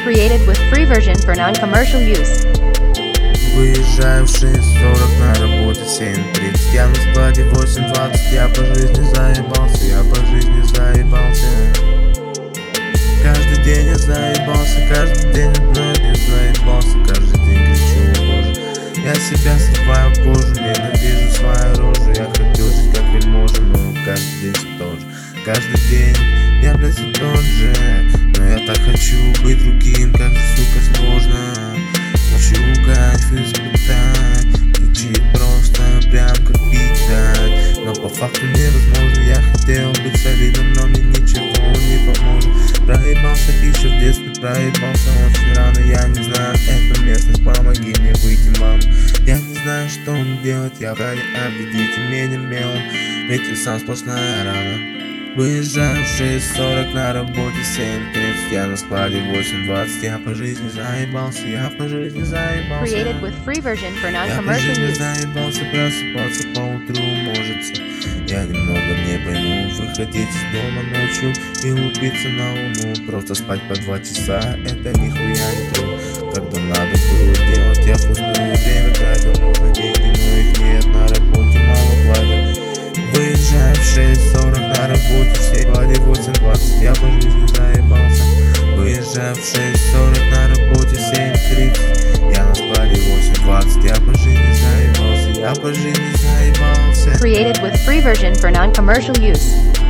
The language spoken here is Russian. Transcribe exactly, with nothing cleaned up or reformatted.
Created with free version for non-commercial use. Выезжаю в шесть сорок, на работе семь тридцать. Я на складе восемь двадцать. Я по жизни заебался, я по жизни заебался. Каждый день я заебался, каждый день одной я заебался. Каждый день кричу, боже, я себя срываю кожу. Ненавижу свою рожу, я хочу жить как вельможа, но каждый день все тот же. Каждый день я, блядь, все тот же. Но я так хочу быть другим, как же, сука, сложно. Хочу кайф испытать, звучит просто прям как пить дать. Но по факту невозможно, я хотел быть солидным, но мне ничего не поможет. Проебался еще в детстве, проебался очень рано. Я не знаю эту местность, помоги мне выйти, мама. Я не знаю, что мне делать, я враги, обведите меня мелом, ведь я сам сплошная рана. Выезжаю в шесть сорок, на работе семь тридцать. Я на складе восемь двадцать. Я по жизни заебался, я по жизни заебался. Created with free version for Я по non-commercial жизни use. заебался, просыпаться по утру можете. Я немного не пойму, выходить из дома ночью и лупиться на луну. Просто спать по два часа, это нихуя не труд. Когда надо было делать, я пустую время тратил. Нужны деньги, но их нет, на работе мало платят. Выезжаю в шесть сорок, на работе в складе восемь двадцать. Я по жизни заебался. Выезжаю в шесть сорок, на работе семь тридцать. Я на складе восемь двадцать. Я по жизни заебался, я по жизни заебался. Created with free version for non-commercial use.